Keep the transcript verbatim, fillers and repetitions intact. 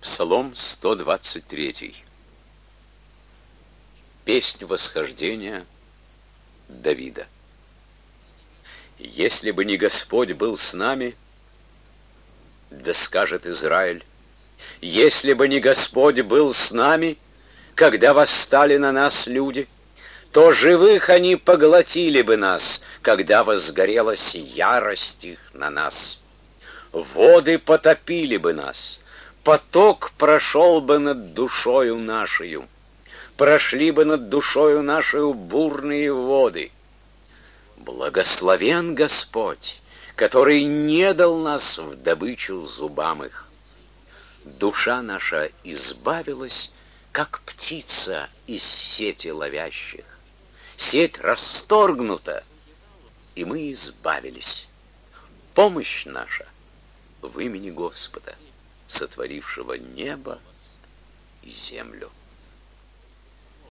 Псалом сто двадцать три. Песнь восхождения Давида. Если бы не Господь был с нами, да скажет Израиль, если бы не Господь был с нами, когда восстали на нас люди, то живых они поглотили бы нас, когда возгорелась ярость их на нас. Воды потопили бы нас, поток прошел бы над душою нашею, прошли бы над душою нашею бурные воды. Благословен Господь, который не дал нас в добычу зубам их. Душа наша избавилась, как птица из сети ловящих. Сеть расторгнута, и мы избавились. Помощь наша в имени Господа, сотворившего небо и землю.